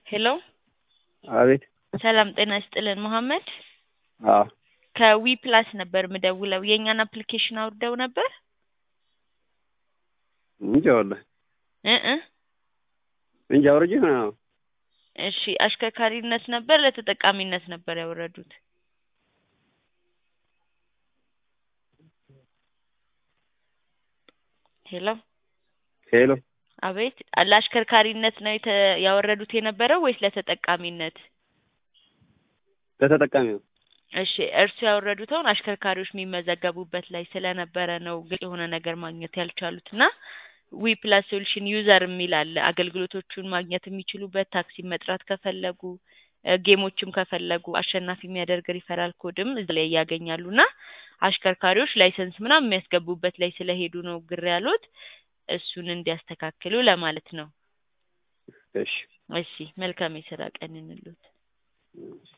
ሄሎ አቤት። ሰላም ጤና ይስጥልን መሐመድ አዎ ከዊ ፕላስ ነበር ምደውለው የኛን አፕሊኬሽን አውርደው ነበር እንጃ ወላሂ እ እንጃ አውርጄ ነው። እሺ አሽከርካሪነት ነበር ለተጠቃሚነት ነበር ያወረዱት? ሄሎ ሄሎ አቤት ለአሽከርካሪነት ነው ያወረዱት የነበረው ወይስ ለተጠቃሚነት? ለተጠቃሚ ነው። እሺ እርሱ ያወረዱትን አሽከርካሪዎች የሚመዘገቡበት ላይ ስለነበረ ነው ግልጽ የሆነ ነገር ማግኘት ያልቻሉትና ዊ ፕላስ ሶሉሽን ዩዘር የሚል አለ። አገልግሎቶቹን ማግኘት የሚችሉበት ታክሲ መጥራት ከፈለጉ ጌሞችም ከፈለጉ አሸናፊ የሚያደርግ ሪፈራል ኮድም እዚህ ላይ ያገኛሉና አሽከርካሪዎች ላይሰንስ ምናምን የሚያስገቡበት ላይ ስለሄዱ ነው ግር ያሉት። እሱን እንዲያስተካክሉ ለማለት ነው። እሺ እሺ መልካም የሥራ ቀን እንሉት።